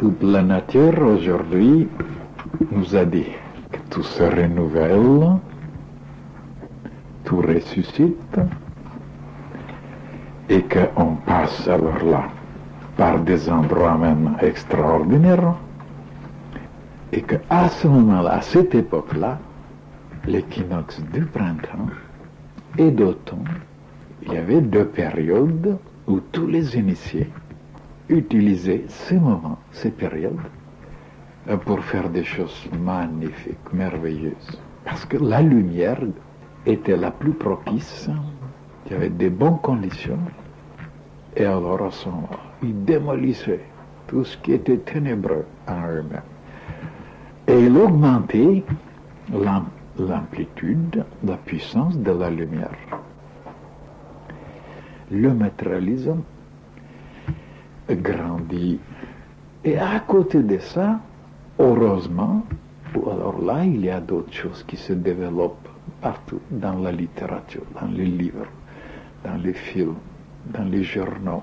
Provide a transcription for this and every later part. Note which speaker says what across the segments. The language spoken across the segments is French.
Speaker 1: toute la nature aujourd'hui nous a dit que tout se renouvelle, tout ressuscite, et qu'on passe alors là par des endroits même extraordinaires, et qu'à ce moment-là, à cette époque-là, l'équinoxe du printemps et d'automne, il y avait 2 périodes où tous les initiés utilisaient ces moments, ces périodes, pour faire des choses magnifiques, merveilleuses. Parce que la lumière était la plus propice, il y avait des bonnes conditions, et alors à ce moment, ils démolissaient tout ce qui était ténébreux en eux-mêmes. Et il augmentait l'amplitude, la puissance de la lumière. Le matérialisme grandit. Et à côté de ça, heureusement, alors là, il y a d'autres choses qui se développent partout, dans la littérature, dans les livres, dans les films, dans les journaux.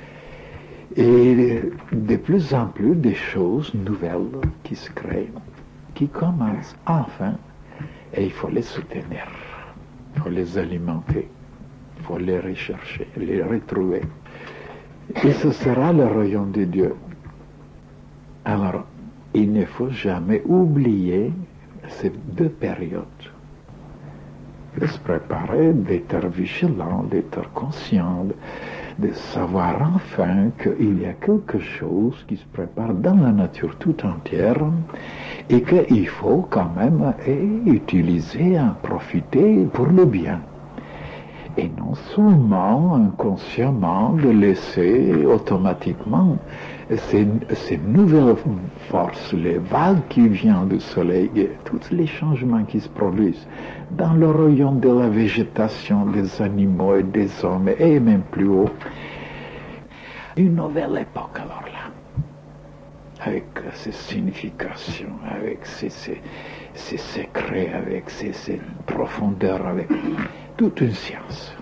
Speaker 1: Et de plus en plus des choses nouvelles qui se créent, qui commencent enfin, et il faut les soutenir, il faut les alimenter, il faut les rechercher, les retrouver. Et ce sera le royaume de Dieu. Alors, il ne faut jamais oublier ces 2 périodes. De se préparer, d'être vigilant, d'être conscient, de savoir enfin qu'il y a quelque chose qui se prépare dans la nature tout entière et qu'il faut quand même utiliser, en profiter pour le bien. Et non seulement inconsciemment de laisser automatiquement ces nouvelles forces, les vagues qui viennent du soleil, et tous les changements qui se produisent dans le royaume de la végétation, des animaux et des hommes, et même plus haut. Une nouvelle époque alors là, avec ses significations, avec ses secrets, avec ses profondeurs, avec toute une science.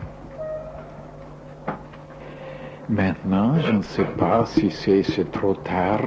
Speaker 1: Maintenant, je ne sais pas si c'est trop tard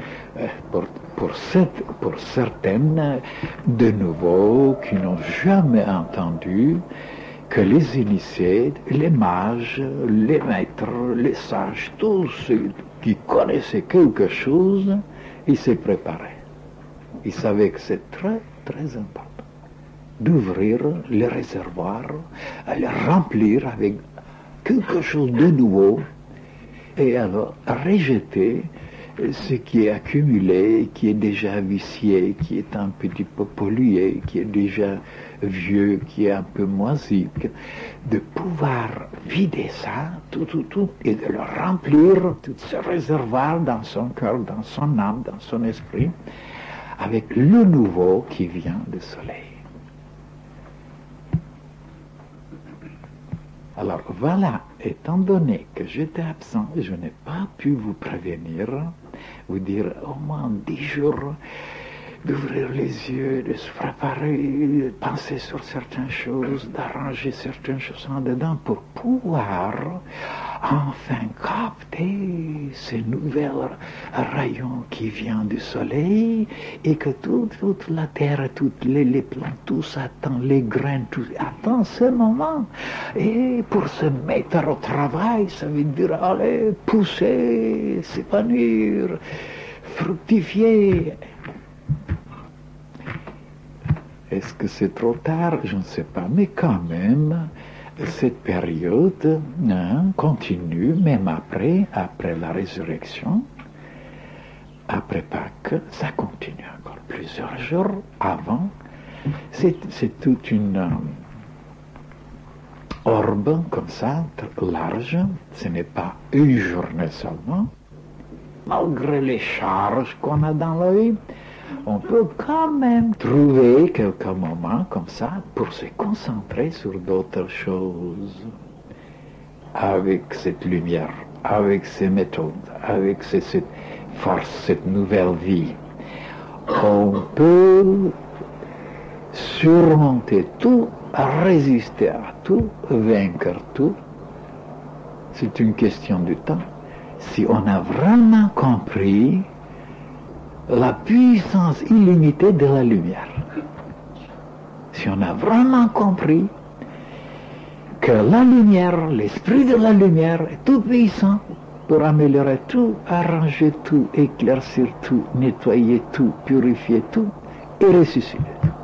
Speaker 1: pour certaines de nouveau qui n'ont jamais entendu que les initiés, les mages, les maîtres, les sages, tous ceux qui connaissaient quelque chose, ils se préparaient. Ils savaient que c'est très, très important d'ouvrir les réservoirs, à les remplir avec quelque chose de nouveau, et alors rejeter ce qui est accumulé, qui est déjà vicié, qui est un petit peu pollué, qui est déjà vieux, qui est un peu moisi, de pouvoir vider ça, tout, et de le remplir, tout ce réservoir dans son cœur, dans son âme, dans son esprit, avec le nouveau qui vient du soleil. Alors voilà, étant donné que j'étais absent, je n'ai pas pu vous prévenir, vous dire au moins 10 jours d'ouvrir les yeux, de se préparer, de penser sur certaines choses, d'arranger certaines choses en dedans pour pouvoir enfin capter ces nouvelles rayons qui viennent du soleil et que toute la terre, toutes les plantes, tout attend, les graines, tout attend ce moment. Et pour se mettre au travail, ça veut dire aller pousser, s'épanouir, fructifier. Est-ce que c'est trop tard? Je ne sais pas, mais quand même, cette période continue, même après la résurrection, après Pâques, ça continue encore plusieurs jours avant. C'est toute une orbe comme ça, large, ce n'est pas une journée seulement. Malgré les charges qu'on a dans la vie, on peut quand même trouver quelques moments comme ça pour se concentrer sur d'autres choses. Avec cette lumière, avec ces méthodes, avec cette force, cette nouvelle vie, on peut surmonter tout, résister à tout, vaincre tout. C'est une question de temps. Si on a vraiment compris la puissance illimitée de la lumière. Si on a vraiment compris que la lumière, l'esprit de la lumière est tout puissant pour améliorer tout, arranger tout, éclaircir tout, nettoyer tout, purifier tout et ressusciter tout.